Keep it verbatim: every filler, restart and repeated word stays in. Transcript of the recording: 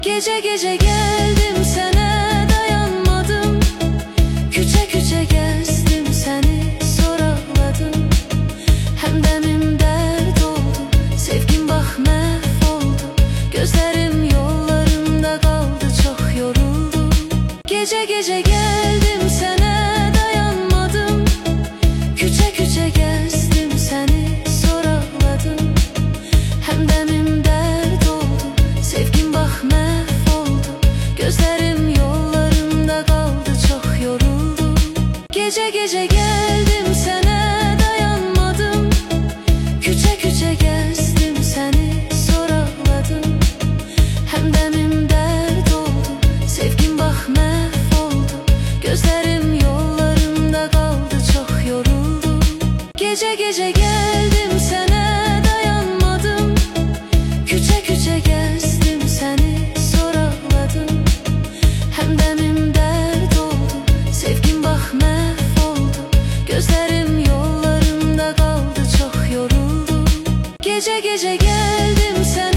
Gece gece geldim sana dayanmadım. Küçe küçe gezdim seni zor ağladım. Hem demim dert oldu, sevgim bak mahvoldu. Gözlerim yollarımda kaldı, çok yoruldum. Gece gece geldim sana dayanmadım. Küçe küçe gezdim seni zor ağladım. Hem demim dert oldu, sevgim bak mahvoldu. Gözlerim yollarımda kaldı, çok yoruldum. Gece gece geldim sana dayanmadım. Küçe küçe gezdim seni zor ağladım. Hem demim dert oldu, sevgim bak mahvoldu. Gözlerim yollarımda kaldı, çok yoruldum. Gece gece geldim sana dayanmadım. Küçe küçe gezdim seni zor ağladım. Hem demim dert oldu, sevgim bak mahvoldu. Gözlerim yollarımda kaldı, çok yoruldum. Gece gece geldim sana